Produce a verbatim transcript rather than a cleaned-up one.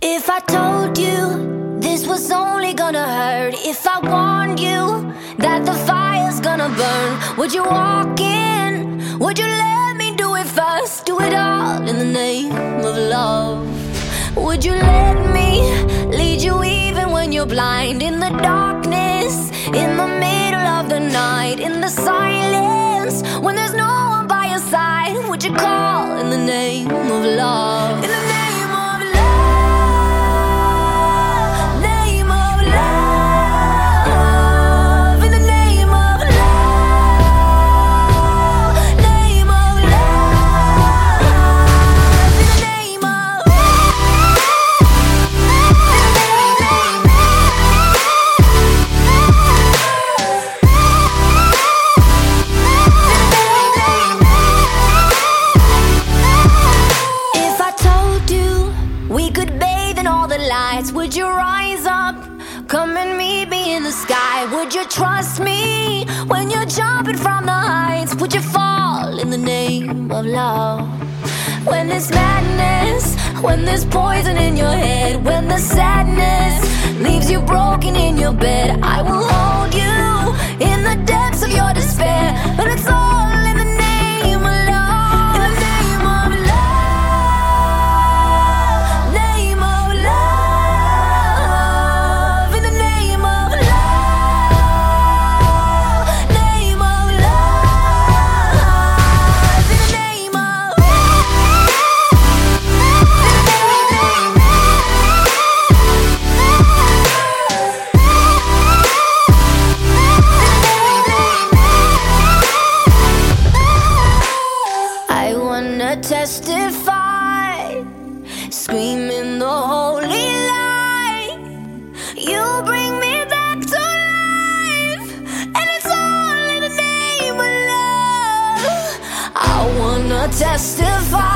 If I told you this was only gonna hurt, if I warned you that the fire's gonna burn, would you walk in? Would you let me do it first? Do it all in the name of love. Would you let me lead you even when you're blind? In the darkness, in the middle of the night, in the silence, when there's no one by your side, would you call in the name of love? In the name of love, name of love, in the name of love, name of love, in the name of If I told you we could bathe in all the lights, would you rise up? Come and meet me in the sky. Would you trust me when you're jumping from the heights? Would you fall in the name of love? When there's madness, when there's poison in your head, when the sadness leaves you broken in your bed, I will hold you in the depths of your despair. But it's all in the name of love. In the name of love, name of love, in the name of love, name of love, in the name of I wanna testify, screaming the holy light. You bring me back to life, and it's all in the name of love. I wanna testify.